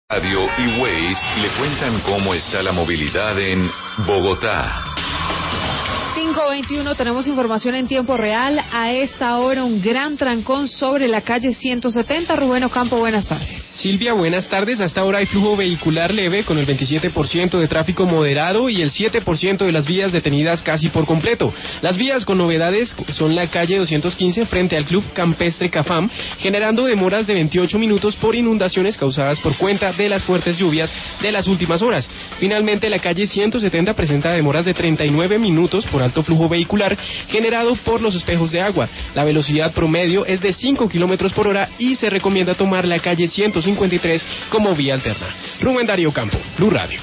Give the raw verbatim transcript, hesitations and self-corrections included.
Radio y Waze le cuentan cómo está la movilidad en Bogotá. cinco veintiuno, tenemos información en tiempo real. A esta hora un gran trancón sobre la calle ciento setenta. Rubén Ocampo, buenas tardes. Silvia, buenas tardes. Hasta ahora hay flujo vehicular leve con el veintisiete por ciento de tráfico moderado y el siete por ciento de las vías detenidas casi por completo. Las vías con novedades son la calle doscientos quince frente al Club Campestre Cafam, generando demoras de veintiocho minutos por inundaciones causadas por cuenta de las fuertes lluvias de las últimas horas. Finalmente, la calle ciento setenta presenta demoras de treinta y nueve minutos por alto flujo vehicular generado por los espejos de agua. La velocidad promedio es de cinco kilómetros por hora y se recomienda tomar la calle ciento cincuenta y tres como vía alterna. Rubén Darío Campo, Blue Radio.